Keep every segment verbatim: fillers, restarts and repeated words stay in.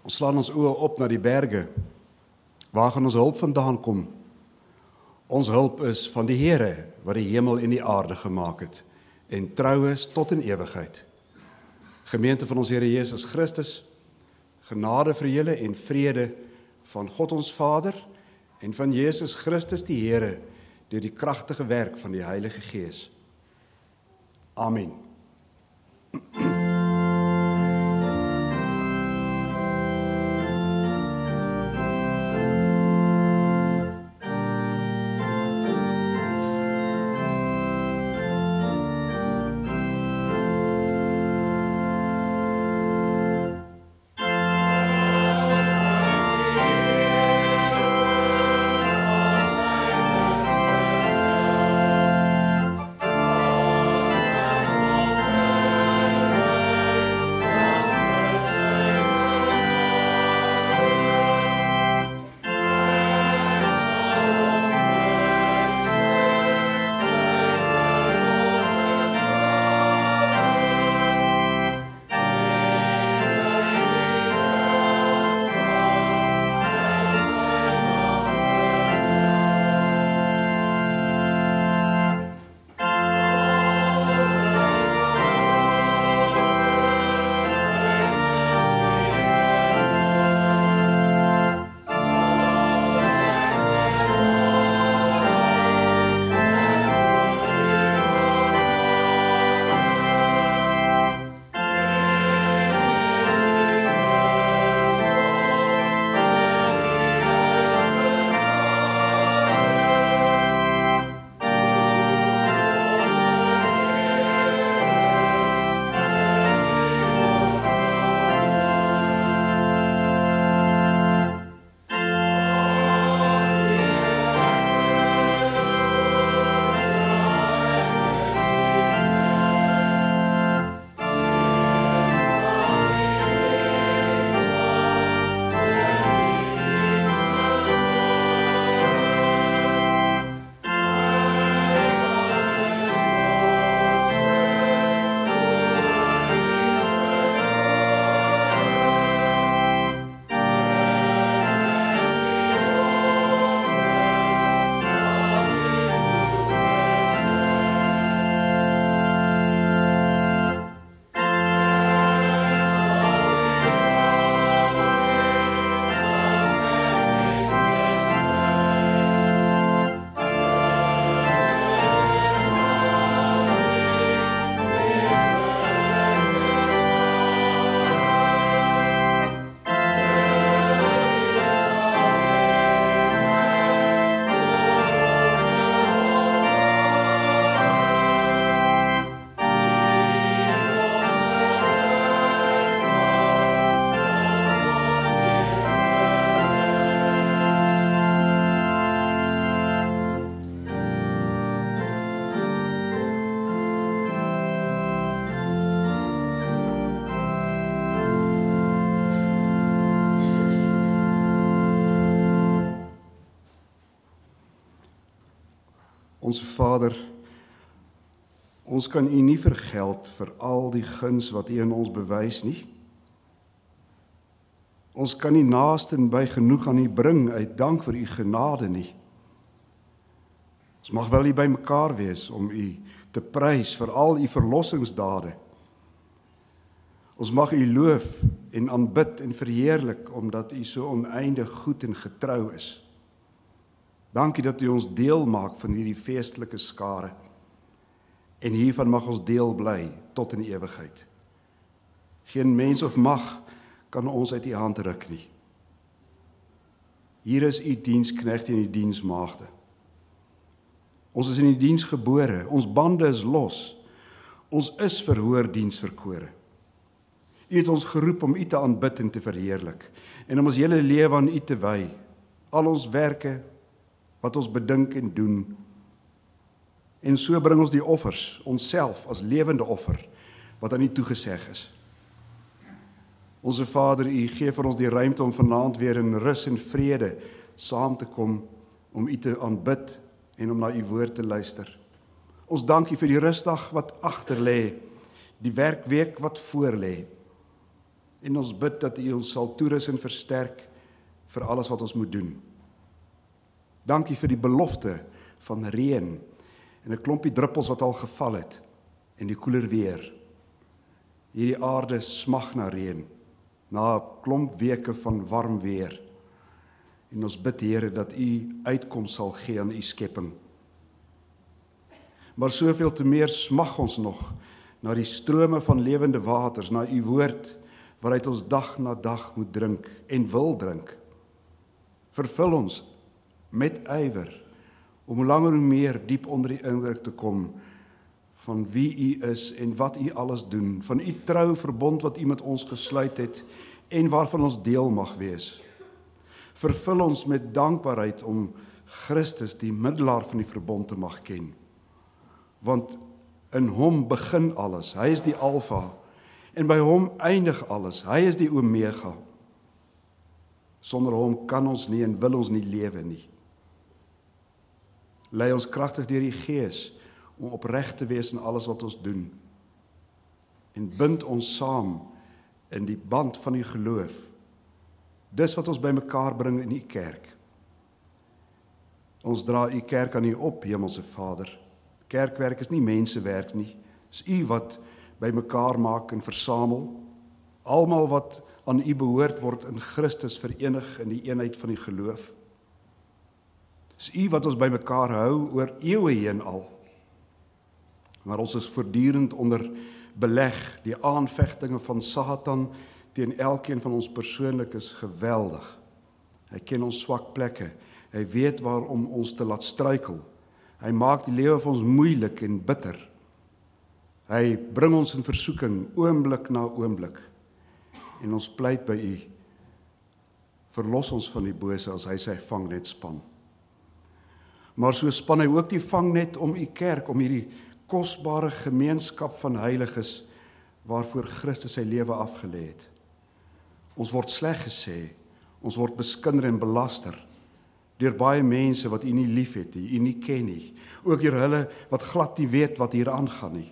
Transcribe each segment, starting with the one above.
Ons slaan ons oë op na die berge. Waar gaan ons hulp vandaan kom? Ons hulp is van die Here, wat die hemel en die aarde gemaak het, en trou is tot in ewigheid. Gemeente van ons Here Jesus Christus, genade vir julle en vrede van God ons Vader en van Jesus Christus die Here, deur die kragtige werk van die Heilige Gees. Amen. Ons Vader, ons kan U nie vergeld vir al die guns wat U in ons bewys nie. Ons kan nie naasten by genoeg aan U bring uit dank vir U genade nie. Ons mag wel hier by mekaar wees om U te prys vir al U verlossingsdade. Ons mag U loof en aanbid en verheerlik omdat U so oneindig goed en getrou is. Dankie dat U ons deel maak van hierdie feestelike skare. En hiervan mag ons deel bly tot in ewigheid. Geen mens of mag kan ons uit U hand ruk nie. Hier is U diensknegte en U diensmaagde. Ons is in U diens gebore, ons bande is los. Ons is vir hoër diens verkore. U het ons geroep om U te aanbid en te verheerlik en om ons hele lewe aan U te wy. Al ons werke wat ons bedink en doen. En so bring ons die offers, onsself as lewende offer, wat aan U toegeseg is. Onse Vader, U gee vir ons die ruimte om vanaand weer in rus en vrede saam te kom, om U te aanbid en om na U woord te luister. Ons dank U vir die rustdag wat agter lê, die werkweek wat voor lê. En ons bid dat U ons sal toerus en versterk vir alles wat ons moet doen. Dankie vir die belofte van reën en 'n klompie druppels wat al geval het en die koeler weer. Hierdie aarde smag na reën, na 'n klomp weke van warm weer. En ons bid, Here, dat U uitkoms sal gee aan U skepping. Maar soveel te meer smag ons nog na die strome van lewende waters, na U woord, waaruit ons dag na dag moet drink en wil drink. Vervul ons met ywer, om hoe langer hoe meer diep onder die indruk te kom van wie U is en wat U alles doen, van U trou verbond wat U met ons gesluit het en waarvan ons deel mag wees. Vervul ons met dankbaarheid om Christus, die middelaar van die verbond, te mag ken. Want in Hom begin alles, Hy is die Alfa, en by Hom eindig alles, Hy is die Omega. Sonder Hom kan ons nie en wil ons nie lewe nie. Lei ons kragtig deur die Gees om opreg te wees in alles wat ons doen. En bind ons saam in die band van die geloof. Dis wat ons bymekaar bring in U kerk. Ons dra U kerk aan U op, Hemelse Vader. Kerkwerk is nie mensewerk nie. Dis U wat bymekaar maak en versamel. Almal wat aan U behoort word in Christus verenig in die eenheid van die geloof. Dis U wat ons bymekaar hou oor eeue heen al. Maar ons is voortdurend onder beleg. Die aanvegtinge van Satan teen elkeen van ons persoonlik is geweldig. Hy ken ons swak plekke. Hy weet waarom ons te laat struikel. Hy maak die lewe vir ons moeilik en bitter. Hy bring ons in versoeking, oomblik na oomblik. En ons pleit by U. Verlos ons van die bose as hy sy vangnet span. Maar so span hy ook die vangnet om U kerk, om hierdie kosbare gemeenskap van heiliges waarvoor Christus sy lewe afgelê het. Ons word sleg gesê, ons word beskinder en belaster deur baie mense wat U nie liefhet nie, U nie ken nie, ook deur hulle wat glad nie weet wat hier aangaan nie.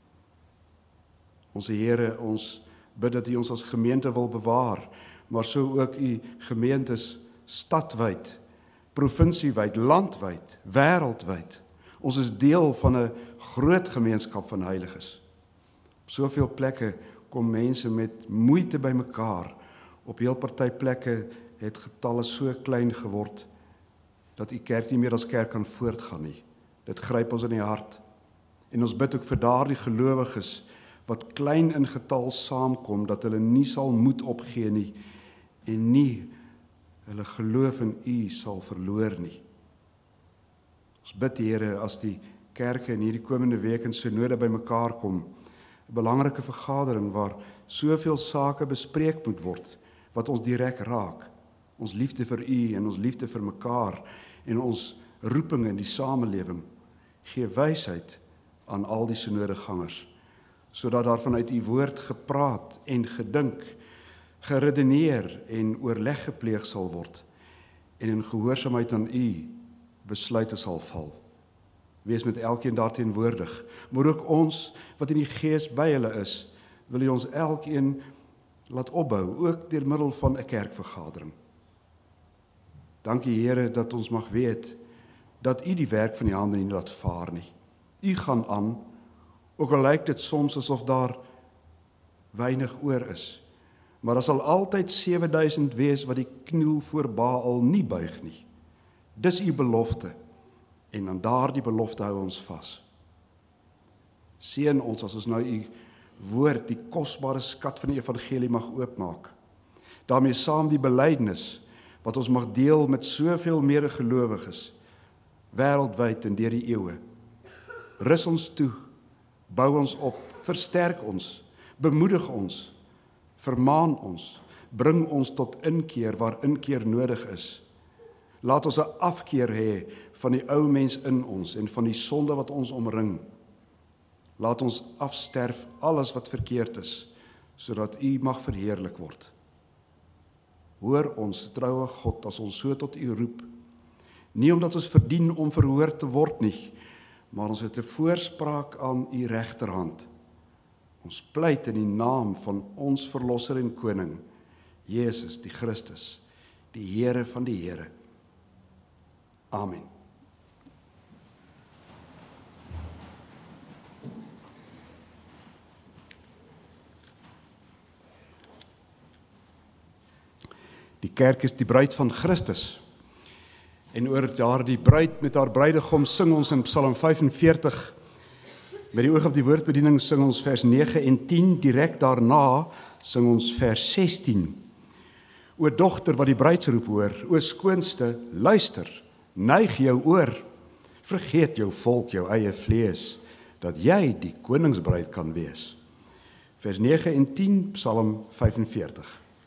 Ons Here, ons bid dat U ons as gemeente wil bewaar, maar so ook U gemeentes stadwyd, provinsiewyd, landwyd, wêreldwyd. Ons is deel van 'n groot gemeenskap van heiliges. Op soveel plekke kom mense met moeite bymekaar. Op heel party plekke het getalle so klein geword dat U kerk nie meer as kerk kan voortgaan nie. Dit gryp ons in die hart. En ons bid ook vir daardie gelowiges wat klein in getal saamkom, dat hulle nie sal moed opgee nie en nie hulle geloof in U sal verloor nie. Ons bid, Here, as die kerke in hierdie komende week in synode bymekaar kom, 'n belangrike vergadering waar soveel sake bespreek moet word wat ons direk raak. Ons liefde vir U en ons liefde vir mekaar en ons roeping in die samelewing. Gee wysheid aan al die synodegangers, sodat daar vanuit U woord gepraat en gedink, geredeneer en oorleg gepleeg sal word en in gehoorsaamheid aan U besluite sal val. Wees met elkeen daarteenwoordig, maar ook ons wat in die Gees by hulle is, wil U ons elkeen laat opbou, ook deur middel van 'n kerkvergadering. Dankie, Here, dat ons mag weet dat U die werk van die hande nie laat vaar nie. U gaan aan, ook al lyk dit soms asof daar weinig oor is. Maar daar sal altyd sewe duisend wees wat die kniel voor Baal nie buig nie. Dis U belofte, en aan daardie belofte hou ons vas. Seën ons as ons nou U woord, die kosbare skat van die evangelie mag oopmaak. Daarmee saam die belydenis, wat ons mag deel met soveel medegelowiges, wêreldwyd en deur die eeue. Rus ons toe, bou ons op, versterk ons, bemoedig ons, vermaan ons, bring ons tot inkeer waar inkeer nodig is. Laat ons 'n afkeer hê van die ou mens in ons en van die sonde wat ons omring. Laat ons afsterf alles wat verkeerd is, sodat U mag verheerlik word. Hoor ons, troue God, as ons so tot U roep, nie omdat ons verdien om verhoor te word nie, maar ons het 'n voorspraak aan U regterhand, Ons pleit in die naam van ons Verlosser en Koning, Jesus die Christus, die Here van die Here. Amen. Die kerk is die bruid van Christus. En oor daardie bruid met haar bruidegom sing ons in Psalm vyfenveertig. Met die oog op die woordbediening sing ons vers nege en tien, direk daarna sing ons vers sestien. O dogter wat die bruidsroep hoor, o skoonste, luister, neig jou oor, vergeet jou volk, jou eie vlees, dat jy die koningsbruid kan wees. Vers nege en tien, Psalm vyfenveertig.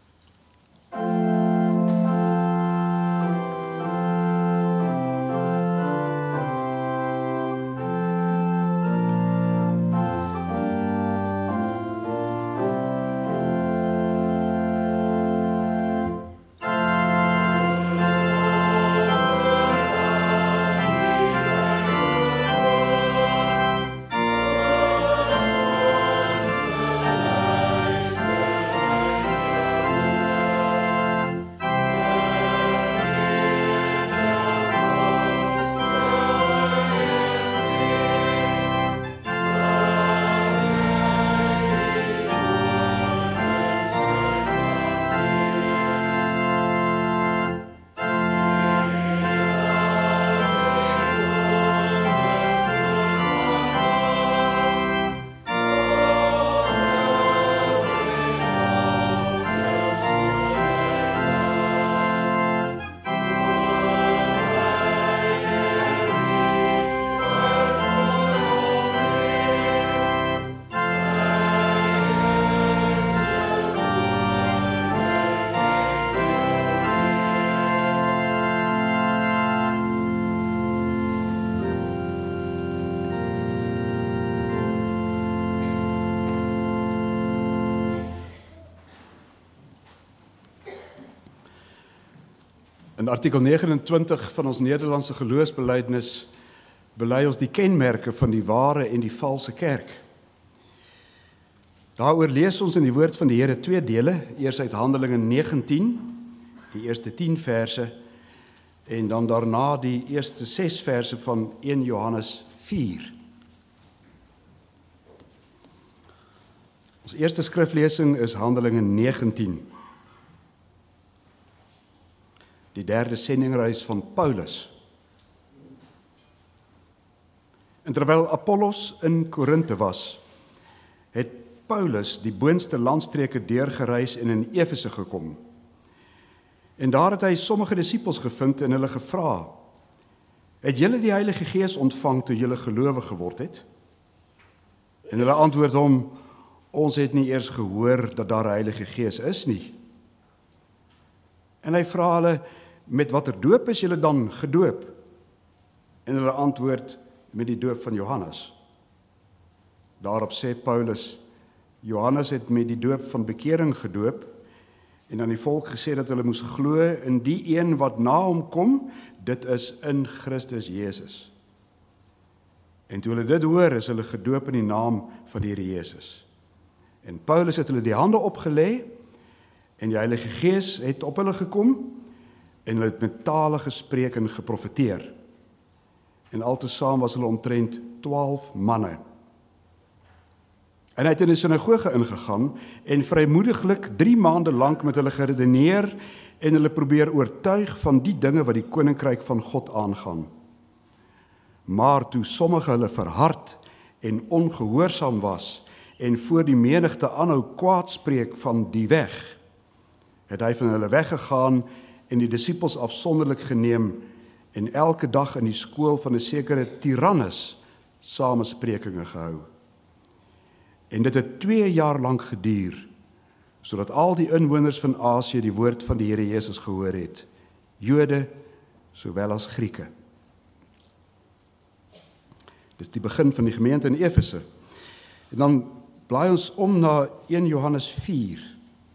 In artikel negenentwintig van ons Nederlandse geloofsbelijdenis bely ons die kenmerke van die ware en die valse kerk. Daaroor lees ons in die woord van die Here twee dele, eers uit Handelinge negentien, die eerste tien verse, en dan daarna die eerste ses verse van eerste Johannes vier. Ons eerste skriflesing is Handelinge negentien. Die derde sendingreis van Paulus. En terwyl Apollos in Korinthe was, het Paulus die boonste landstreke deurgereis en in Efese gekom. En daar het hy sommige disippels gevind en hulle gevra, het julle die Heilige Gees ontvang toe julle gelowig geword het? En hulle antwoord hom, ons het nie eers gehoor dat daar 'n Heilige Gees is nie. En hy vra hulle, met watter doop is julle dan gedoop? En hulle antwoord, met die doop van Johannes. Daarop sê Paulus, Johannes het met die doop van bekering gedoop, en aan die volk gesê dat hulle moes glo in die een wat na hom kom, dit is in Christus Jesus. En toe hulle dit hoor, is hulle gedoop in die naam van die Here Jesus. En Paulus het hulle die hande opgelê, en die Heilige Gees het op hulle gekom, en hulle het met tale gespreek en geprofeteer. En altesaam was hulle omtrent twaalf manne. En hy het in die sinagoge ingegaan, en vrymoediglik drie maande lank met hulle geredeneer, en hulle probeer oortuig van die dinge wat die koninkryk van God aangaan. Maar toe sommige hulle verhard en ongehoorsaam was, en voor die menigte aanhou kwaad spreek van die weg, het hy van hulle weggegaan en die disippels afsonderlik geneem en elke dag in die skool van 'n sekere Tyrannus samesprekinge gehou. En dit het twee jaar lank geduur, sodat al die inwoners van Asië die woord van die Here Jesus gehoor het, Jode sowel as Grieke. Dis die begin van die gemeente in Efese. En dan blaai ons om na eerste Johannes vier.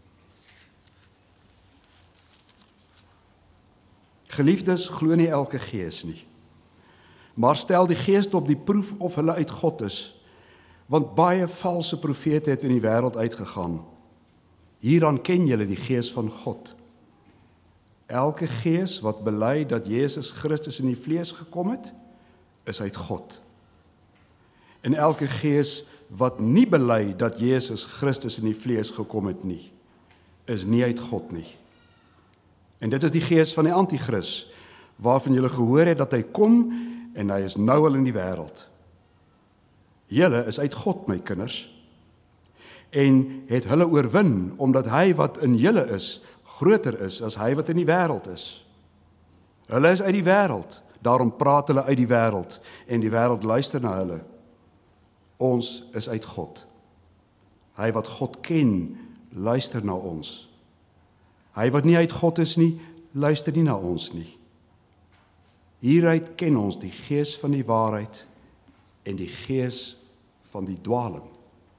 Geliefdes, glo nie elke gees nie, maar stel die geeste op die proef of hulle uit God is, Want baie valse profete het in die wêreld uitgegaan. Hieraan ken julle die gees van God. Elke gees wat bely dat Jezus Christus in die vlees gekom het, is uit God. En elke gees wat nie bely dat Jezus Christus in die vlees gekom het nie, is nie uit God nie. En dit is die gees van die Antichrist, waarvan julle gehoor het dat hy kom en hy is nou al in die wêreld. Julle is uit God, my kinders, en het hulle oorwin, omdat hy wat in julle is, groter is as hy wat in die wêreld is. Hulle is uit die wêreld, daarom praat hulle uit die wêreld, en die wêreld luister na hulle. Ons is uit God. Hy wat God ken, luister na ons. Hy wat nie uit God is nie, luister nie na ons nie. Hieruit ken ons die gees van die waarheid en die gees van die dwaling.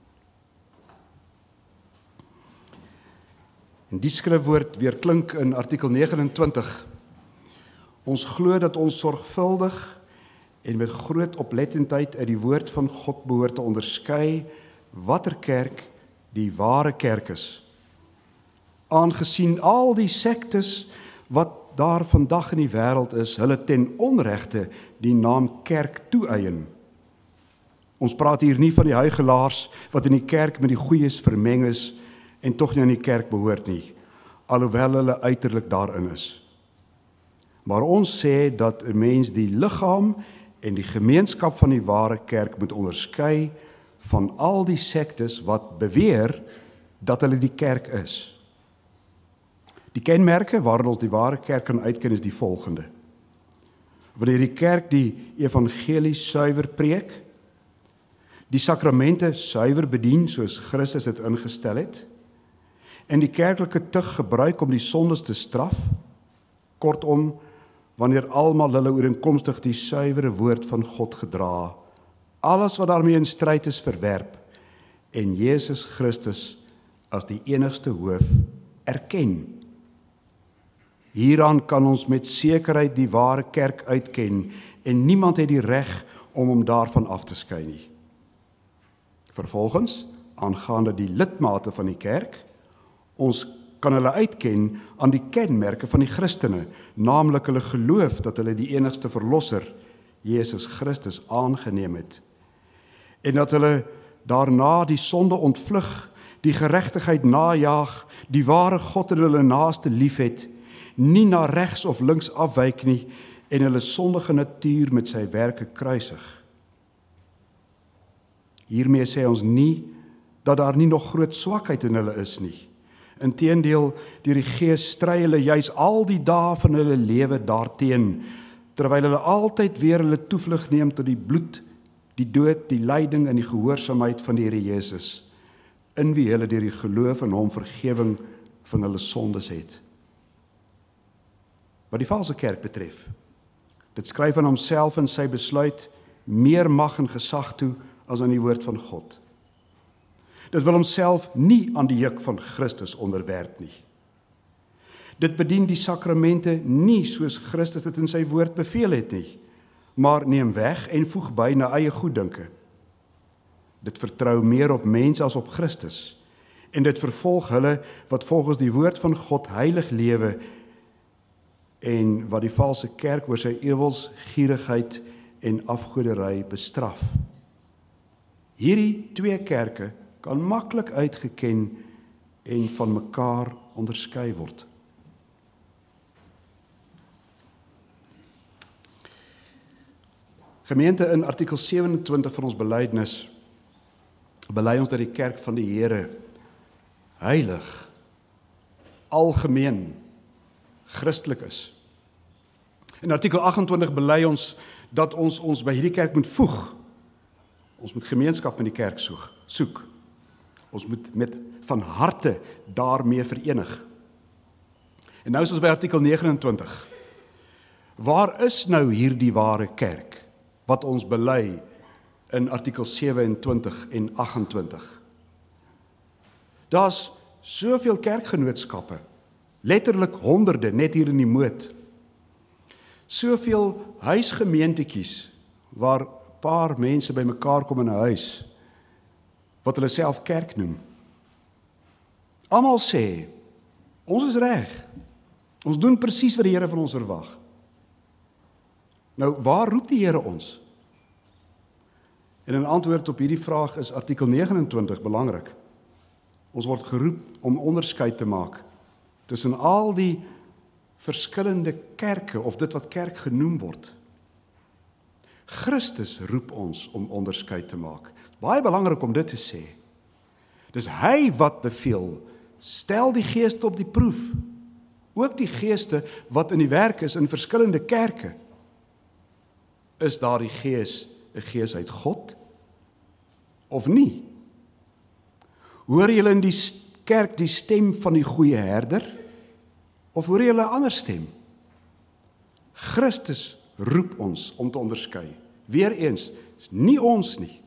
En die skrifwoord weer klink in artikel negenentwintig. Ons glo dat ons sorgvuldig en met groot oplettendheid uit die woord van God behoort te onderskei watter kerk die ware kerk is. Aangesien al die sektes wat daar vandag in die wêreld is, hulle ten onregte die naam kerk toeëien. Ons praat hier nie van die huigelaars wat in die kerk met die goeies vermeng is en tog nie aan die kerk behoort nie, alhoewel hulle uiterlik daarin is. Maar ons sê dat 'n mens die liggaam en die gemeenskap van die ware kerk moet onderskei van al die sektes wat beweer dat hulle die kerk is. Die kenmerke waarin ons die ware kerk kan uitken is die volgende. Wanneer die kerk die evangelie suiwer preek, die sakramente suiwer bedien soos Christus dit ingestel het, en die kerklike tug gebruik om die sondes te straf, kortom, wanneer almal hulle ooreenkomstig die suiwere woord van God gedra, alles wat daarmee in stryd is verwerp, en Jezus Christus as die enigste hoof erken. Hieraan kan ons met sekerheid die ware kerk uitken, en niemand het die reg om hom daarvan af te skei nie. Vervolgens, aangaande die lidmate van die kerk, ons kan hulle uitken aan die kenmerke van die Christene, naamlik hulle geloof dat hulle die enigste verlosser, Jezus Christus, aangeneem het, en dat hulle daarna die sonde ontvlug, die geregtigheid najaag, die ware God en hulle naaste liefhet, nie na regs of links afwyk nie, en hulle sondige natuur met sy werke kruisig. Hiermee sê ons nie dat daar nie nog groot swakheid in hulle is nie. Inteendeel, deur die Gees stry hulle juis al die dae van hulle lewe daarteen, terwyl hulle altyd weer hulle toevlug neem tot die bloed, die dood, die lyding en die gehoorsaamheid van die Here Jesus, in wie hulle deur die geloof in hom vergewing van hulle sondes het. Wat die valse kerk betref, dit skryf aan homself in sy besluit meer mag en gesag toe as aan die woord van God. Dit wil homself nie aan die juk van Christus onderwerp nie. Dit bedien die sakramente nie soos Christus dit in sy woord beveel het nie, maar neem weg en voeg by na eie goeddinke. Dit vertrou meer op mens as op Christus, en dit vervolg hulle wat volgens die woord van God heilig lewe en wat die valse kerk oor sy ewels, gierigheid en afgoderry bestraf. Hierdie twee kerke kan maklik uitgeken en van mekaar onderskei word. Gemeente, in artikel sewenentwintig van ons belydenis bely ons dat die kerk van die Here heilig, algemeen, Christelik is. In artikel agt-en-twintig bely ons dat ons ons by hierdie kerk moet voeg. Ons moet gemeenskap met die kerk soek, soek. Ons moet met van harte daarmee verenig. En nou is ons by artikel negenentwintig. Waar is nou hierdie ware kerk wat ons bely in artikel sewenentwintig en agt-en-twintig? Daar's soveel kerkgenootskappe, letterlik honderde net hier in die Moot. Soveel huisgemeentetjies waar 'n paar mense by mekaar kom in 'n huis wat hulle self kerk noem. Almal sê, ons is reg. Ons doen presies wat die Here van ons verwag. Nou, waar roep die Here ons? En in antwoord op hierdie vraag is artikel vyf agt nege belangrik. Ons word geroep om onderskeid te maak tussen al die verskillende kerke, of dit wat kerk genoem word. Christus roep ons om onderskeid te maak. Baie belangrik om dit te sê. Dis hy wat beveel, stel die geeste op die proef. Ook die geeste wat in die werk is in verskillende kerke. Is daar die gees, 'n gees uit God? Of nie? Hoor julle in die kerk die stem van die goeie herder? Of hoor julle 'n ander stem? Christus roep ons om te onderskei. Weereens, nie ons nie.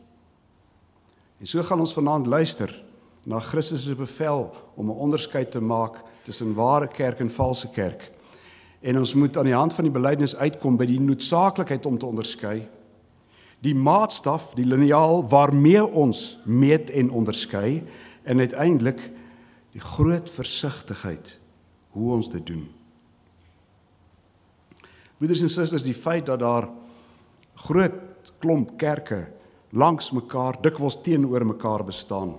En so gaan ons vanaand luister na Christus se bevel om 'n onderskeid te maak tussen ware kerk en valse kerk. En ons moet aan die hand van die belydenis uitkom by die noodsaaklikheid om te onderskei. Die maatstaf, die liniaal waarmee ons meet en onderskei, en uiteindelik die groot versigtigheid hoe ons dit doen. Broeders en susters, die feit dat daar groot klomp kerke langs mekaar, dikwels teenoor mekaar bestaan,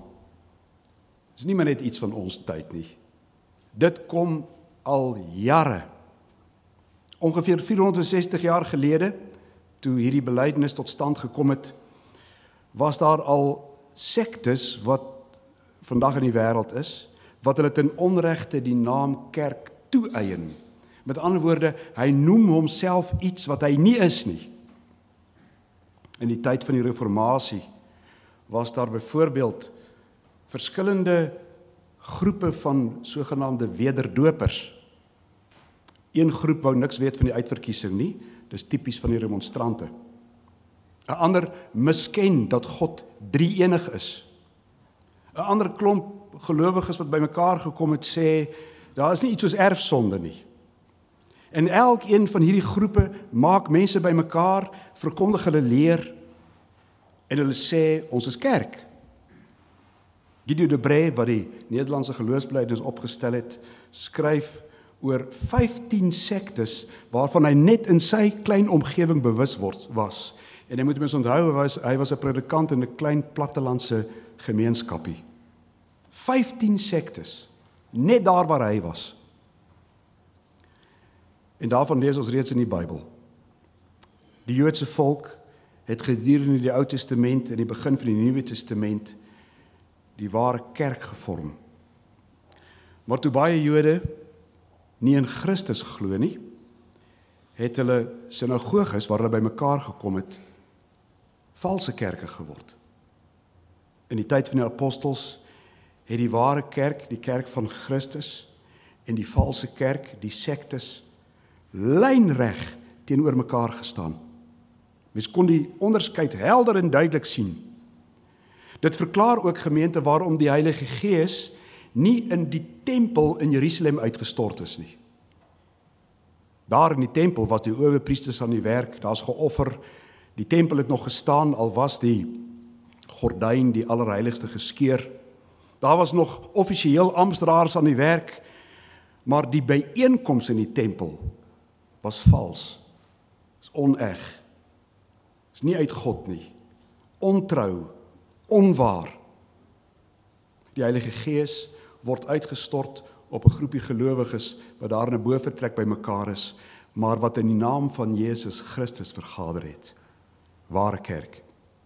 is nie maar net iets van ons tyd nie. Dit kom al jare. Ongeveer vierhonderdsestig jaar gelede, toe hierdie belydenis tot stand gekom het, was daar al sektes wat vandag in die wêreld is, wat hulle ten onregte die naam kerk toeëien. Met ander woorde, hy noem homself iets wat hy nie is nie. In die tyd van die reformatie was daar byvoorbeeld verskillende groepe van sogenaamde wederdopers. Een groep wou niks weet van die uitverkiesing nie, dis tipies van die remonstrante. 'n Ander misken dat God drie-enig is. 'n Ander klomp gelowiges wat bymekaar gekom het sê, daar is nie iets soos erfsonde nie. En elkeen van hierdie groepe maak mense bymekaar, verkondig hulle leer, en hulle sê, ons is kerk. Gideon de Brey, wat die Nederlandse geloofsbelijdenis opgestel het, skryf oor vyftien sektes, waarvan hy net in sy klein omgewing bewus word, was. En hy moet mens onthou, hy was, hy was 'n predikant in 'n klein plattelandse gemeenskapie. vyftien sektes, net daar waar hy was. En daarvan lees ons reeds in die Bybel. Die Joodse volk het gedurende die Ou Testament en die begin van die Nuwe Testament die ware kerk gevorm. Maar toe baie Jode nie in Christus glo nie, het hulle sinagoges waar hulle bymekaar gekom het, valse kerke geword. In die tyd van die apostels het die ware kerk, die kerk van Christus, en die valse kerk, die sektes, lynreg teenoor mekaar gestaan. Mens kon die onderskeid helder en duidelik sien. Dit verklaar ook, gemeente, waarom die Heilige Gees nie in die tempel in Jerusalem uitgestort is nie. Daar in die tempel was die owerpriesters aan die werk, daar is geoffer, die tempel het nog gestaan, al was die gordyn, die allerheiligste, geskeur. Daar was nog offisieel amptdraers aan die werk, maar die byeenkoms in die tempel was vals, is oneg, is nie uit God nie, ontrou, onwaar. Die Heilige Gees word uitgestort op 'n groepie gelowiges wat daar in 'n bovertrek by mekaar is, maar wat in die naam van Jesus Christus vergader het. Ware kerk.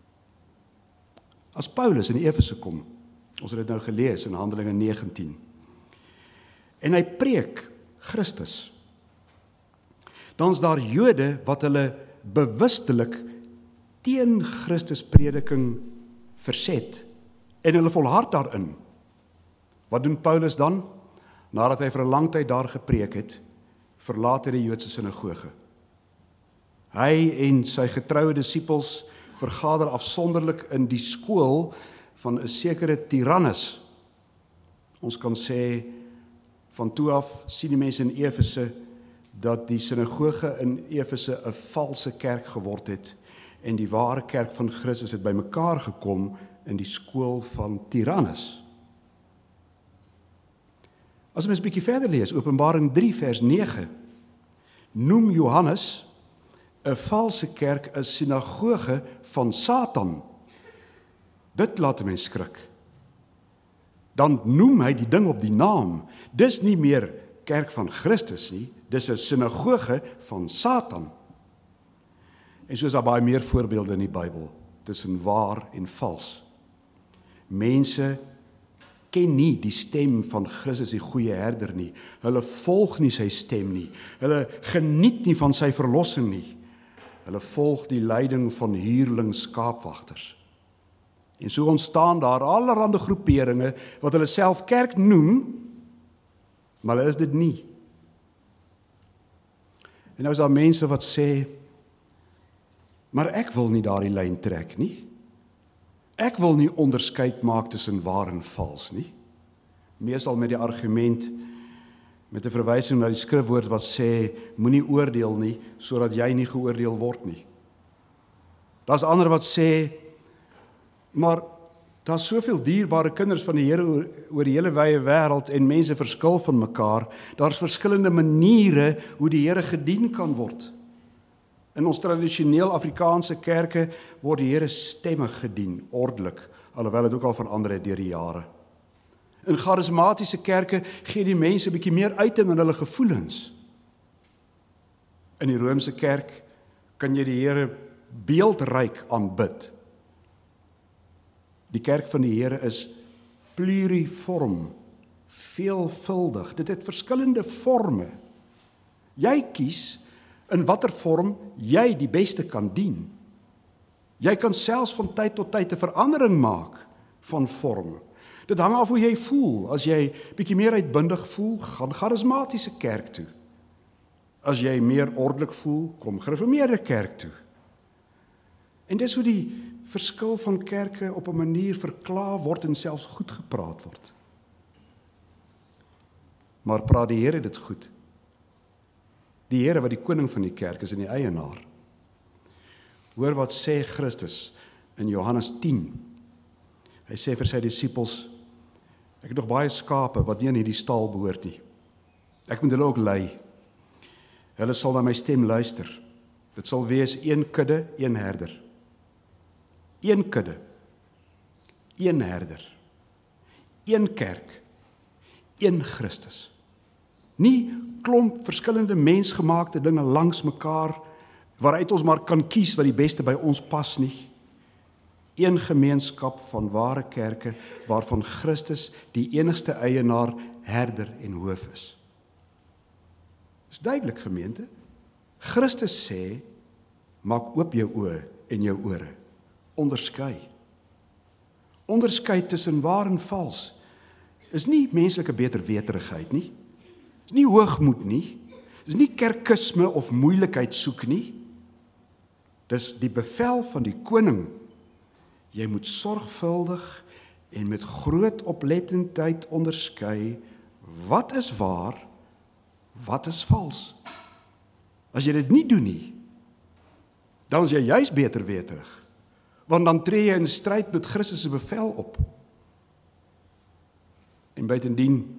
As Paulus in Efese kom, ons het dit nou gelees in Handelinge negentien, en hy preek Christus, dan is daar Jode wat hulle bewustelik teen Christus prediking verset, en hulle volhard daarin. Wat doen Paulus dan? Nadat hy vir 'n lang tyd daar gepreek het, verlaat hy die Joodse sinagoge. Hy en sy getroue disippels vergader afsonderlik in die skool van 'n sekere Tyrannus. Ons kan sê, van toe af sien die mense in Efese dat die sinagoge in Efese 'n valse kerk geword het, en die ware kerk van Christus het bymekaar gekom in die skool van Tyrannus. As ons 'n bietjie verder lees, Openbaring drie vers nege, noem Johannes 'n valse kerk 'n sinagoge van Satan. Dit laat 'n mens skrik. Dan noem hy die ding op die naam. Dis nie meer kerk van Christus nie, dis 'n sinagoge van Satan. En soos daar baie meer voorbeelde in die Bybel, tussen waar en vals. Mense ken nie die stem van Christus, die goeie herder nie. Hulle volg nie sy stem nie. Hulle geniet nie van sy verlossing nie. Hulle volg die leiding van huurling skaapwagters. En so ontstaan daar allerhande groeperinge wat hulle self kerk noem, maar hulle is dit nie. En nou is daar mense wat sê, maar ek wil nie daardie lyn trek nie. Ek wil nie onderskeid maak tussen waar en vals nie. Meestal met die argument, met 'n verwysing na die skrifwoord wat sê, moenie oordeel nie, sodat jy nie geoordeel word nie. Daar's ander wat sê, maar daar's soveel dierbare kinders van die Here oor, oor die hele wye wêreld en mense verskil van mekaar. Daar's verskillende maniere hoe die Here gedien kan word. In ons tradisioneel Afrikaanse kerke word die Here stemmig gedien, ordelik, alhoewel dit ook al verander het deur die jare. In charismatiese kerke gee die mense 'n bietjie meer uiting aan hulle gevoelens. In die Romeinse kerk kan jy die Here beeldryk aanbid. Die kerk van die Here is pluriform, veelvuldig. Dit het verskillende forme. Jy kies in watter vorm jy die beste kan dien. Jy kan selfs van tyd tot tyd 'n verandering maak van vorm. Dit hang af hoe jy voel. As jy bietjie meer uitbundig voel, gaan charismatiese kerk toe. As jy meer ordelik voel, kom gereformeerde kerk toe. En dis hoe die verskil van kerke op 'n manier verklaar word en selfs goed gepraat word. Maar praat die Here dit goed? Die Here wat die koning van die kerk is en die eienaar. Hoor wat sê Christus in Johannes tien. Hy sê vir sy disippels, ek het nog baie skape wat nie in hierdie stal behoort nie. Ek moet hulle ook lei. Hulle sal na my stem luister. Dit sal wees een kudde, een herder. Een kudde, een herder, een kerk, een Christus. Nie klomp verskillende mensgemaakte dinge langs mekaar, waaruit ons maar kan kies wat die beste by ons pas nie. Een gemeenskap van ware kerke, waarvan Christus die enigste eienaar, herder en hoof is. Is duidelik, gemeente. Christus sê, maak oop jou oë en jou ore. Onderskei. Onderskei tussen waar en vals is nie menslike beterweterigheid nie. Is nie hoogmoed nie. Is nie kerkisme of moeilikheid soek nie. Dis die bevel van die koning. Jy moet sorgvuldig en met groot oplettendheid onderskei wat is waar, wat is vals. As jy dit nie doen nie, dan is jy juis beterweterig. Want dan tree jy in stryd met Christus se bevel op. En buitendien,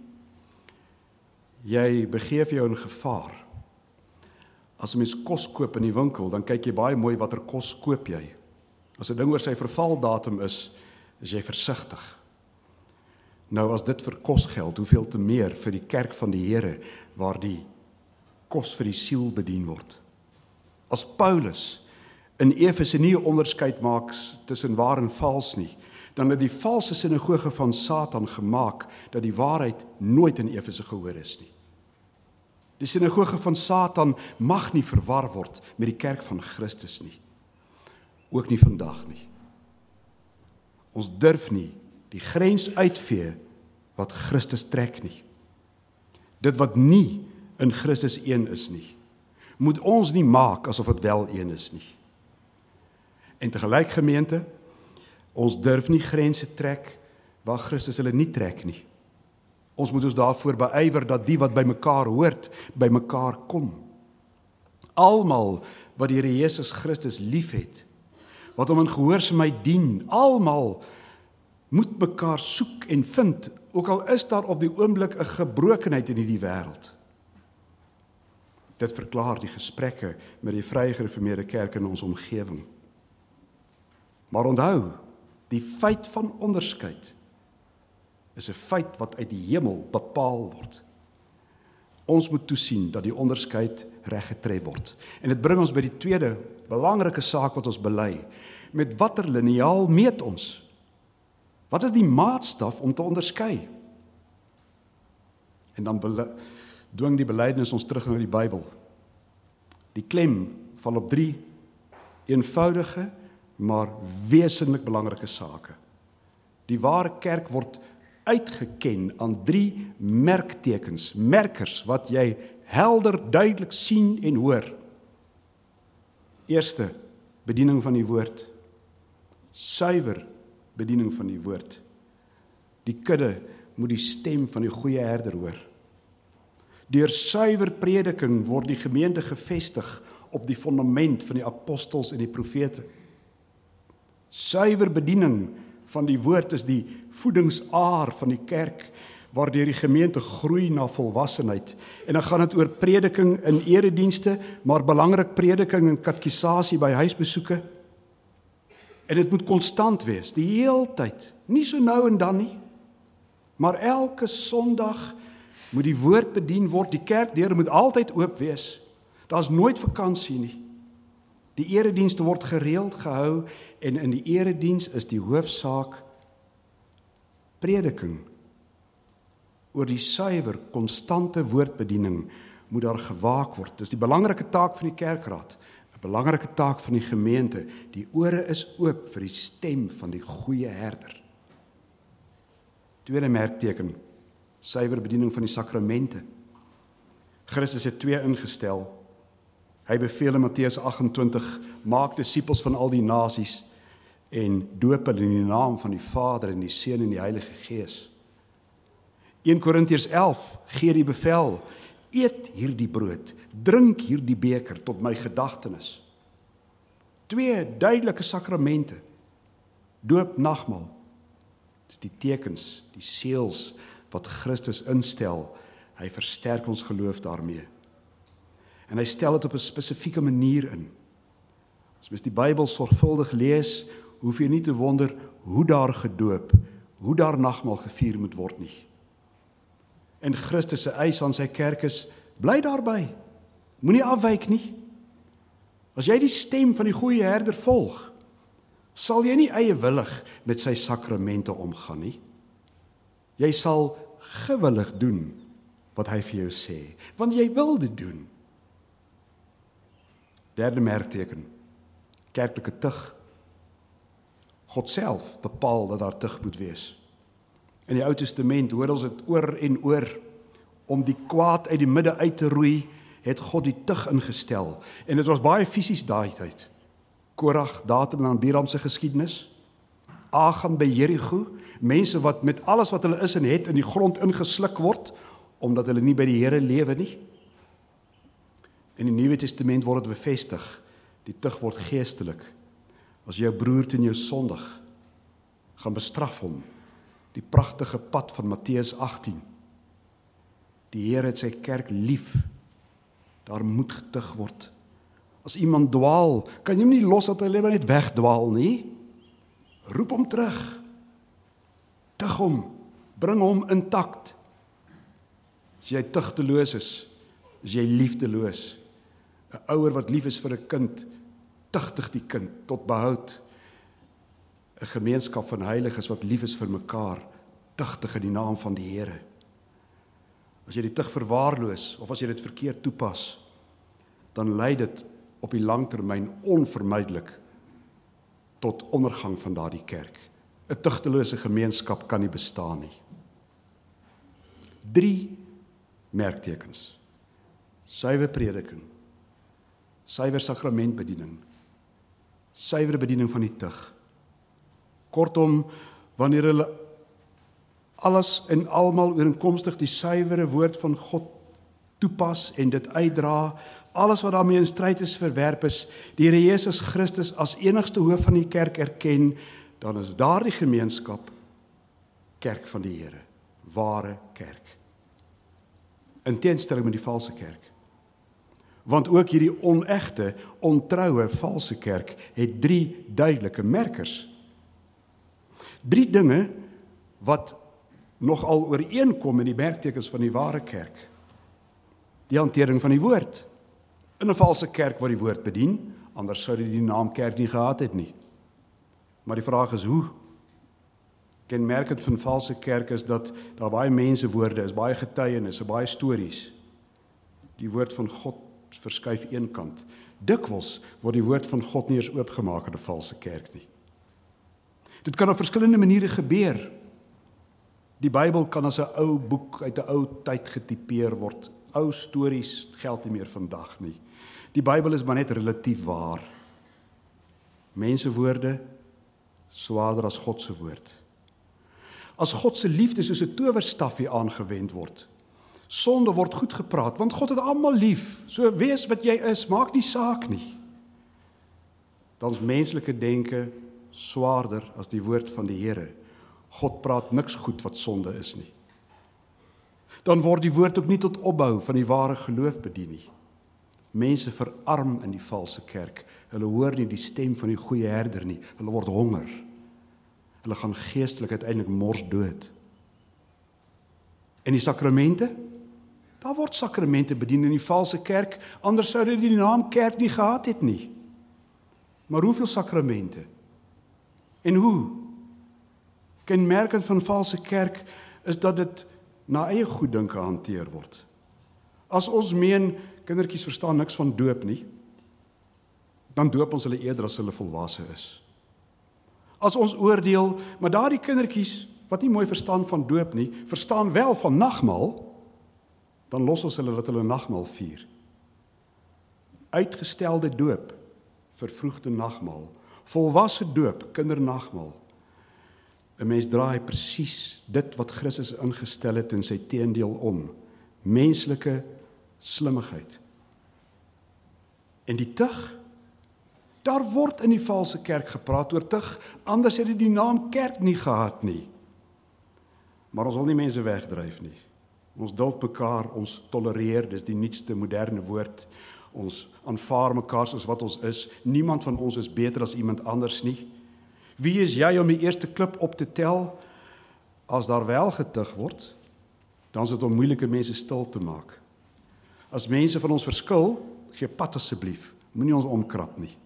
jy begeef jou in gevaar. As 'n mens kos koop in die winkel, dan kyk jy baie mooi watter kos koop jy. As 'n ding oor sy vervaldatum is, is jy versigtig. Nou as dit vir kos geld, hoeveel te meer vir die kerk van die Here, waar die kos vir die siel bedien word. As Paulus in Efese nie 'n onderskeid maak tussen waar en vals nie, dan het die valse sinagoge van Satan gemaak dat die waarheid nooit in Efese gehoor is nie. Die sinagoge van Satan mag nie verwar word met die kerk van Christus nie. Ook nie vandag nie. Ons durf nie die grens uitvee wat Christus trek nie. Dit wat nie in Christus een is nie, moet ons nie maak asof dit wel een is nie. En tegelyk, gemeente, ons durf nie grense trek waar Christus hulle nie trek nie. Ons moet ons daarvoor beywer dat die wat by mekaar hoort, by mekaar kom. Almal wat die Here Jesus Christus liefhet, wat hom in gehoorsaamheid dien, almal moet mekaar soek en vind, ook al is daar op die oomblik 'n gebrokenheid in hierdie wêreld. Dit verklaar die gesprekke met die vrye gereformeerde kerk in ons omgewing. Maar onthou, die feit van onderskeid is 'n feit wat uit die hemel bepaal word. Ons moet toesien dat die onderskeid reggetref word. En dit bring ons by die tweede belangrike saak wat ons bely. Met watter liniaal meet ons? Wat is die maatstaf om te onderskei? En dan bele- dwing die belydenis ons terug na die Bybel. Die klem val op drie eenvoudige, maar wesenlik belangrike sake. Die ware kerk word uitgeken aan drie merktekens, merkers wat jy helder, duidelik sien en hoor. Eerste, bediening van die woord. Suiwer bediening van die woord. Die kudde moet die stem van die goeie herder hoor. Deur suiwer prediking word die gemeente gevestig op die fondament van die apostels en die profete. Suiwer bediening van die woord is die voedingsaar van die kerk, waardeur die gemeente groei na volwassenheid. En dan gaan dit oor prediking in eredienste, maar belangrik prediking en katkisasie by huisbesoeke. En dit moet konstant wees, die heeltyd, nie so nou en dan nie, maar elke Sondag moet die woord bedien word, die kerkdeure moet altyd oop wees, daar's nooit vakansie nie. Die eredienste word gereeld gehou, en in die erediens is die hoofsaak prediking. Oor die suiwer, konstante woordbediening moet daar gewaak word. Dis die belangrike taak van die kerkraad, 'n belangrike taak van die gemeente. Die ore is oop vir die stem van die goeie herder. Tweede merkteken, suiwer bediening van die sakramente. Christus het twee ingestel. Hy beveel in Matteus agt-en-twintig, maak disippels van al die nasies en doop hulle in die naam van die Vader en die Seun en die Heilige Gees. Eerste Korintiërs elf gee die bevel, eet hierdie brood, drink hierdie beker tot my gedagtenis. Twee duidelike sakramente, doop, nagmaal. Dis die tekens, die seels wat Christus instel. Hy versterk ons geloof daarmee. En hy stel dit op 'n spesifieke manier in. As mens die Bybel sorgvuldig lees, hoef jy nie te wonder hoe daar gedoop, hoe daar nagmaal gevier moet word nie. En Christus se eis aan sy kerk is, bly daarby, moenie afwyk nie. As jy die stem van die goeie herder volg, sal jy nie eiewillig met sy sakramente omgaan nie. Jy sal gewillig doen wat hy vir jou sê, want jy wil dit doen. Derde merkteken, kerklike tug. God self bepaal dat daar tug moet wees. In die Ou Testament hoor ons dit oor en oor, om die kwaad uit die midde uit te roei, het God die tug ingestel. En dit was baie fisies daai tyd. Korag, Datan en Abiram se geskiedenis, Agam by Jerigo, mense wat met alles wat hulle is en het in die grond ingesluk word, omdat hulle nie by die Here lewe nie. In die Nuwe Testament word dit bevestig, die tug word geestelik. As jou broer teen jou sondig, gaan bestraf hom. Die pragtige pad van Matteus agttien. Die Here het sy kerk lief, daar moet getug word. As iemand dwaal, kan jy hom nie los dat hy net wegdwaal nie. Roep hom terug. Tug hom, bring hom intakt. As jy tugteloos is, is jy liefdeloos. 'n Ouer wat lief is vir 'n kind, tugtig die kind tot behoud. 'n Gemeenskap van heiliges wat lief is vir mekaar, tugtig in die naam van die Here. As jy die tug verwaarloos, of as jy dit verkeerd toepas, dan lei dit op die langtermyn onvermydelik tot ondergang van daardie kerk. 'n Tugtelose gemeenskap kan nie bestaan nie. Drie merktekens. Suiwer prediking, suiwer sakramentbediening, suiwer bediening van die tug. Kortom, wanneer hulle alles en almal ooreenkomstig die suiwere woord van God toepas en dit uitdra, alles wat daarmee in stryd is verwerp is, die Here Jesus Christus as enigste hoof van die kerk erken, dan is daardie gemeenskap kerk van die Here, ware kerk. In teenstelling met die valse kerk. Want ook hierdie onegte, ontroue, valse kerk het drie duidelike merkers. Drie dinge wat nogal ooreenkom in die merktekens van die ware kerk. Die hantering van die woord. In 'n valse kerk wat die woord bedien, anders sou dit die naam kerk nie gehad het nie. Maar die vraag is hoe? Kenmerkend van valse kerk is dat daar baie mensewoorde is, baie getuienisse, baie stories. Die woord van God verskuif een kant. Dikwels word die woord van God nie eens oopgemaak in 'n valse kerk nie. Dit kan op verskillende maniere gebeur. Die Bybel kan as 'n ou boek uit 'n ou tyd getipeer word. Ou stories geld nie meer vandag nie. Die Bybel is maar net relatief waar. Mensewoorde swaarder as God se woord. As God se liefde soos 'n towerstafie aangewend word. Sonde word goed gepraat, want God het almal lief. So wees wat jy is, maak nie saak nie. Dan is menslike denke swaarder as die woord van die Here. God praat niks goed wat sonde is nie. Dan word die woord ook nie tot opbou van die ware geloof bedien nie. Mense verarm in die valse kerk. Hulle hoor nie die stem van die goeie herder nie. Hulle word honger. Hulle gaan geestelik uiteindelik mors dood. En die sakramente? Daar word sakramente bedien in die valse kerk, anders sou dit die naam kerk nie gehad het nie. Maar hoeveel sakramente? En hoe? Kenmerkend van valse kerk is dat dit na eie goeddinke hanteer word. As ons meen, kindertjies verstaan niks van doop nie, dan doop ons hulle eerder as hulle volwasse is. As ons oordeel, maar daardie kindertjies, wat nie mooi verstaan van doop nie, verstaan wel van nagmaal, dan los ons hulle dat hulle nagmaal vier. Uitgestelde doop, vervroegde nagmaal, volwasse doop, kindernagmaal. 'n Mens draai presies dit wat Christus ingestel het in sy teendeel om, menslike slimmigheid. En die tug, daar word in die valse kerk gepraat oor tug, anders het dit die naam kerk nie gehad nie. Maar ons wil nie mense wegdryf nie. Ons duld mekaar, ons tolereer, dis die nuutste moderne woord. Ons aanvaar mekaar soos wat ons is. Niemand van ons is beter as iemand anders nie. Wie is jy om die eerste klip op te tel? As daar wel getug word, dan is dit om moeilike mense stil te maak. As mense van ons verskil, gee pad asseblief. Moenie ons omkrap nie.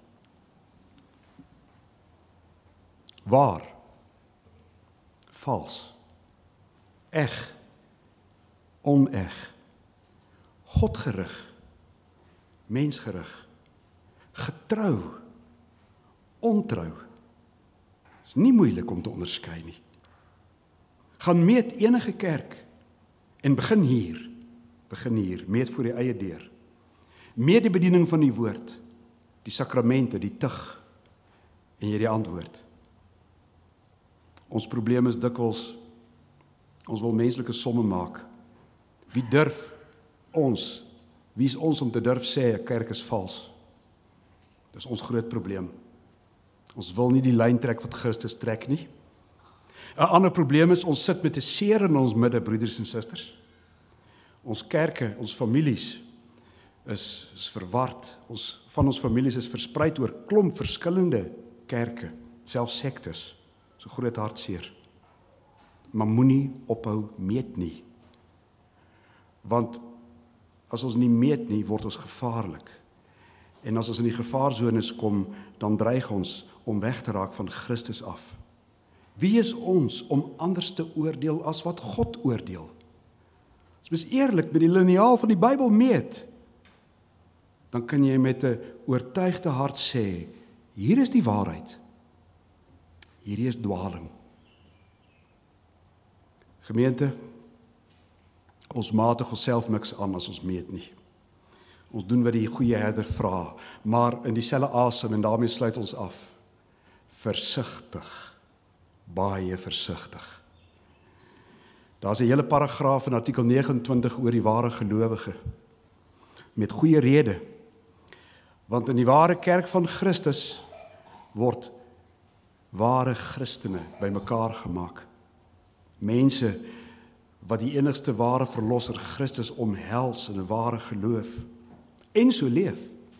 Waar? Vals. Eg. Oneg. Godgerig. Mensgerig. Getrou. Ontrou. Is nie moeilik om te onderskei nie. Gaan meet enige kerk en begin hier. Begin hier, meet voor die eie deur. Meet die bediening van die woord, die sakramente, die tug en jy die antwoord. Ons probleem is dikwels, ons wil menslike somme maak. Wie durf ons, wie is ons om te durf sê 'n kerk is vals? Dis ons groot probleem. Ons wil nie die lyn trek wat Christus trek nie. 'n Ander probleem is, ons sit met 'n seer in ons midde, broeders en susters. Ons kerke, ons families is, is verward. Ons, van ons families is verspreid oor klomp verskillende kerke, selfs sektes. So groot hartseer. Maar moenie ophou meet nie. Want as ons nie meet nie, word ons gevaarlik. En as ons in die gevaarzones kom, dan dreig ons om weg te raak van Christus af. Wie is ons om anders te oordeel as wat God oordeel? As mens eerlik met die liniaal van die Bybel meet, dan kan jy met 'n oortuigde hart sê, hier is die waarheid. Hierdie is dwaling. Gemeente, ons matig onsself niks aan as ons meet nie. Ons doen wat die goeie herder vra, maar in dieselfde asem, en daarmee sluit ons af. Versigtig, baie versigtig. Daar's 'n hele paragraaf in artikel vyf nege oor die ware gelowige, met goeie rede, want in die ware kerk van Christus word ware Christene bymekaar gemaak. Mense wat die enigste ware verlosser Christus omhels in 'n ware geloof en so leef.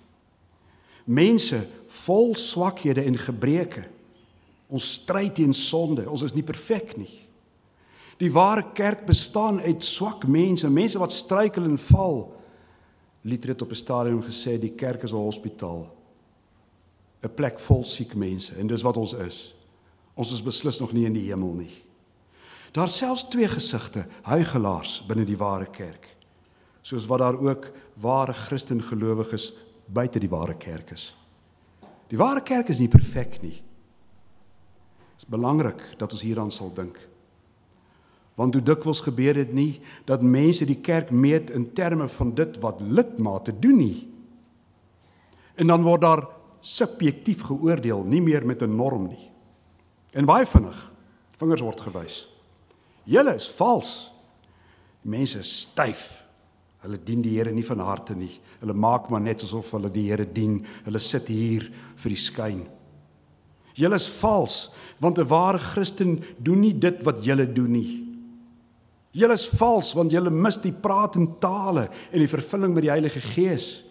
Mense vol swakhede en gebreke. Ons stry teen sonde, ons is nie perfek nie. Die ware kerk bestaan uit swak mense, mense wat struikel en val. Luther het op 'n stadium gesê, die kerk is 'n hospitaal, 'n plek vol siek mense, en dis wat ons is. Ons is beslis nog nie in die hemel nie. Daar selfs twee gesigte, huigelaars binne die ware kerk, soos wat daar ook ware Christen gelowiges buite die ware kerk is. Die ware kerk is nie perfek nie. Het is belangrik dat ons hieraan sal dink. Want hoe dikwels gebeur dit nie, dat mense die kerk meet in terme van dit wat lidmate doen nie. En dan word daar subjektief geoordeel, nie meer met 'n norm nie. En baie vinnig, vingers word gewys. Julle is vals. Mense is styf. Hulle dien die Here nie van harte nie. Hulle maak maar net asof hulle die Here dien. Hulle sit hier vir die skyn. Julle is vals, want 'n ware Christen doen nie dit wat julle doen nie. Julle is vals, want julle mis die praat in tale en die vervulling met die Heilige Gees.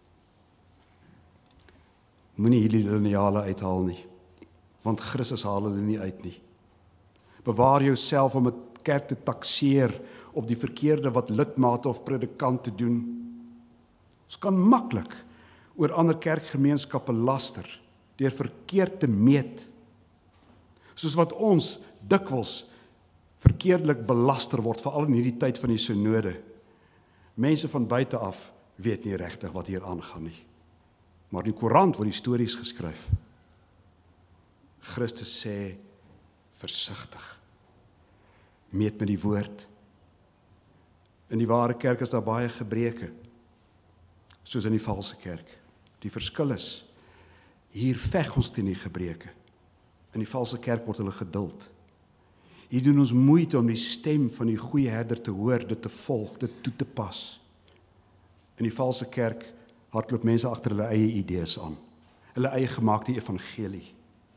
Moenie hierdie lineale uithaal nie, want Christus haal hulle nie uit nie. Bewaar jouself om 'n kerk te takseer op die verkeerde wat lidmate of predikante doen. Ons kan maklik oor ander kerkgemeenskappe laster deur verkeerd te meet, soos wat ons dikwels verkeerdelik belaster word, veral in hierdie tyd van die synode. Mense van buite af weet nie regtig wat hier aangaan nie. Maar in die koerant word die stories geskryf. Christus sê, versigtig. Meet met die woord. In die ware kerk is daar baie gebreke, soos in die valse kerk. Die verskil is, hier veg ons teen die gebreke. In die valse kerk word hulle geduld. Hier doen ons moeite om die stem van die goeie herder te hoor, dit te volg, dit toe te pas. In die valse kerk hardloop mense agter hulle eie idees aan, hulle eie gemaakte evangelie.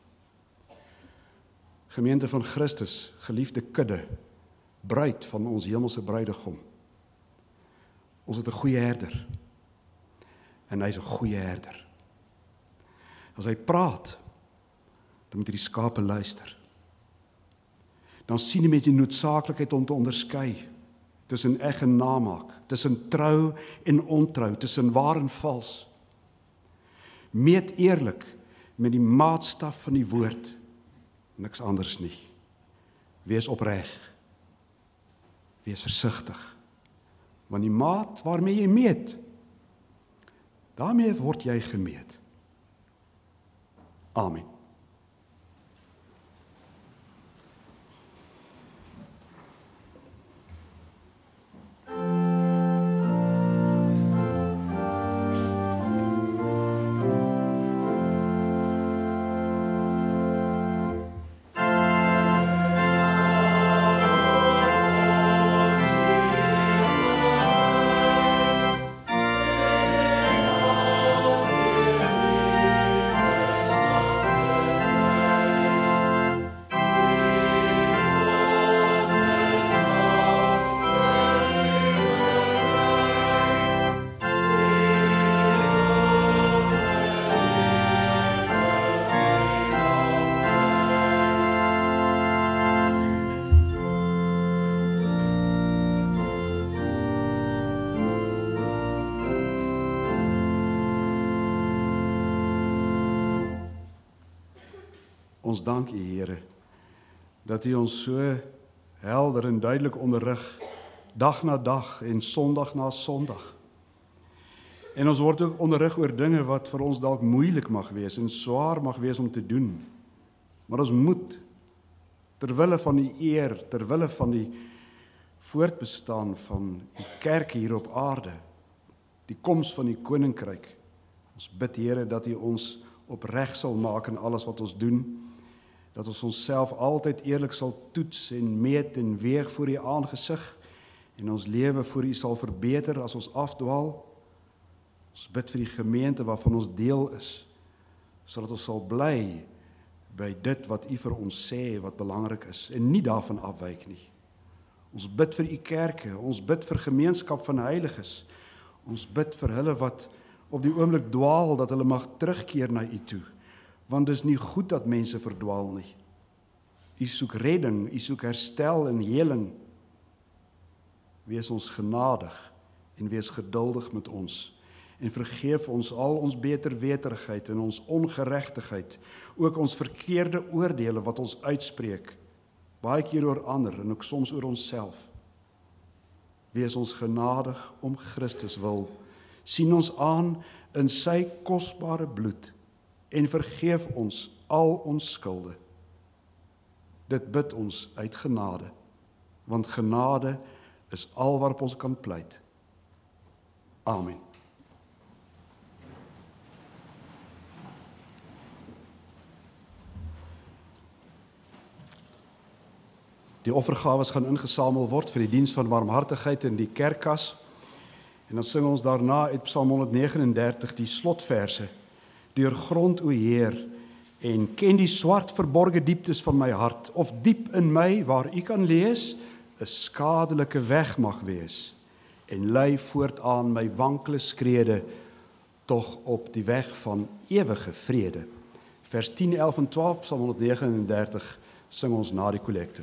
Gemeente van Christus, geliefde kudde, bruid van ons hemelse bruidegom. Ons het 'n goeie herder, en hy is 'n goeie herder. As hy praat, dan moet hy die skape luister. Dan sien die mense die noodsaaklikheid om te onderskei tussen eg en namaak, tussen trou en ontrou, tussen waar en vals. Meet eerlik met die maatstaf van die woord, niks anders nie. Wees opreg, wees versigtig, want die maat waarmee jy meet, daarmee word jy gemeet. Amen. Ons dank U, Here, dat U ons so helder en duidelik onderrig, dag na dag en Sondag na Sondag. En ons word ook onderrig oor dinge wat vir ons dalk moeilik mag wees en swaar mag wees om te doen. Maar ons moet, terwille van die eer, terwille van die voortbestaan van die kerk hier op aarde, die koms van die koninkryk, ons bid, Here, dat U ons opreg sal maak in alles wat ons doen, dat ons onsself altyd eerlik sal toets en meet en weeg voor U aangesig en ons lewe voor U sal verbeter as ons afdwaal. Ons bid vir die gemeente waarvan ons deel is, sodat ons sal bly by dit wat U vir ons sê wat belangrik is en nie daarvan afwyk nie. Ons bid vir u kerke, ons bid vir gemeenskap van heiliges. Ons bid vir hulle wat op die oomblik dwaal, dat hulle mag terugkeer na u toe. Want dis nie goed dat mense verdwaal nie. U soek redding, u soek herstel en heling. Wees ons genadig en wees geduldig met ons. En vergeef ons al ons beterweterigheid en ons ongeregtigheid, ook ons verkeerde oordeele wat ons uitspreek, baie keer oor ander en ook soms oor onsself. Wees ons genadig om Christus wil. Sien ons aan in sy kosbare bloed en vergeef ons al ons skulde. Dit bid ons uit genade, want genade is al waarop ons kan pleit. Amen. Die offergawes gaan ingesamel word vir die diens van barmhartigheid in die kerkkas. En dan sing ons daarna uit Psalm honderdnegenendertig die slotverse. Deurgrond, o Heer, en ken die swart verborge dieptes van my hart, of diep in my, waar u kan lees, 'n skadelike weg mag wees, en lei voortaan my wankele skrede, tog op die weg van ewige vrede. Vers tien, elf en twaalf, Psalm honderdnegenendertig, sing ons na die kollekte.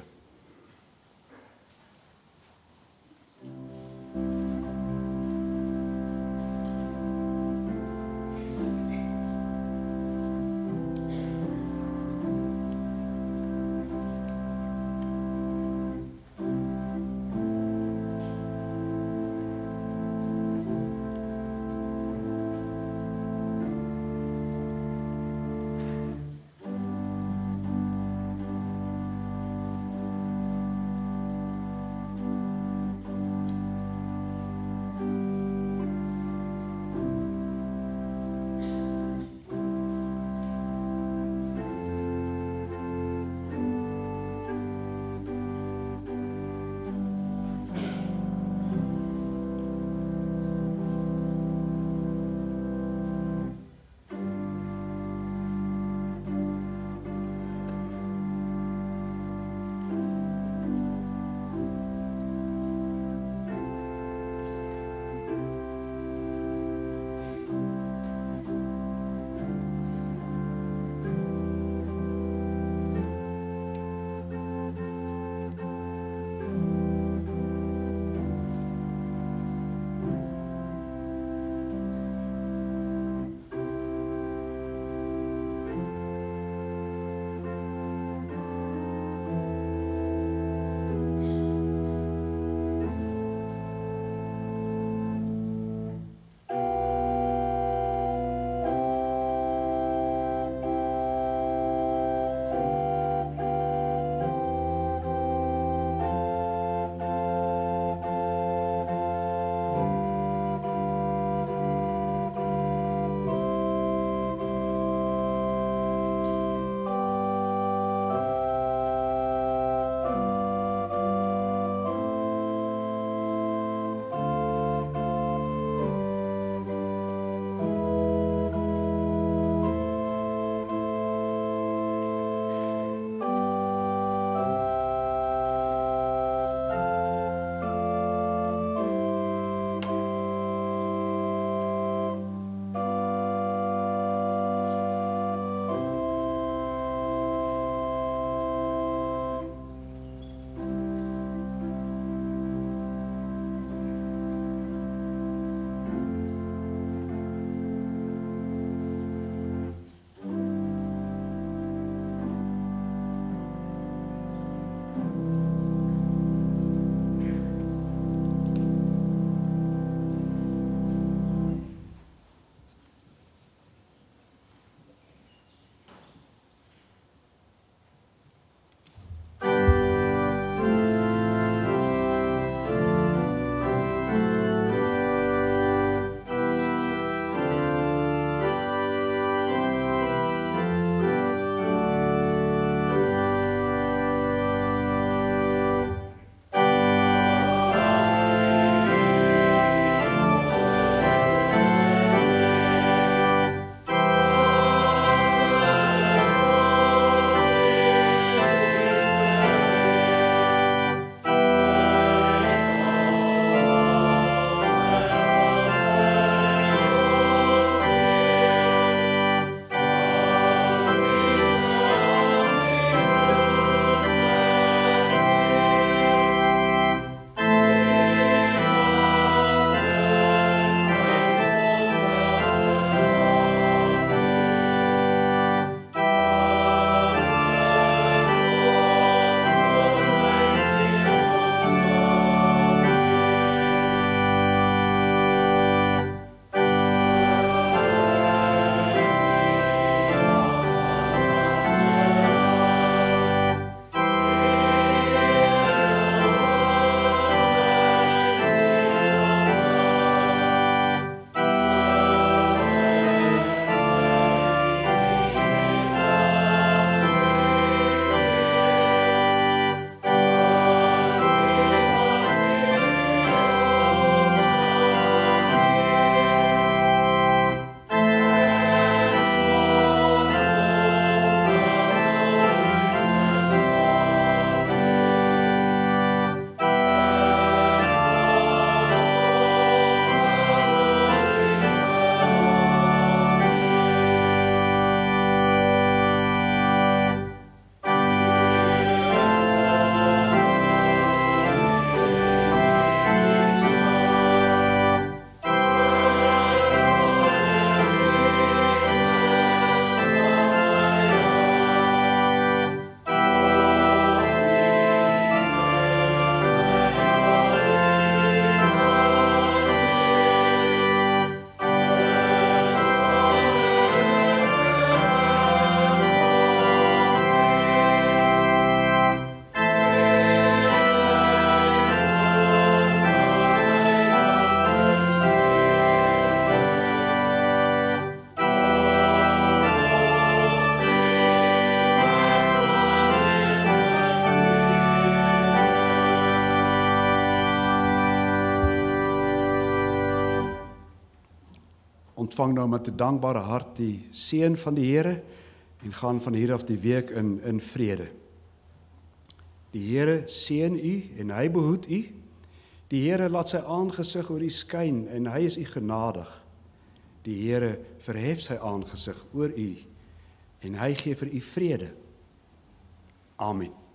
ontvang nou met 'n dankbare hart die seën van die Here en gaan van hier af die week in, in vrede. Die Here seën u en hy behoed u. Die Here laat sy aangesig oor u skyn en hy is u genadig. Die Here verhef sy aangesig oor u en hy gee vir u vrede. Amen.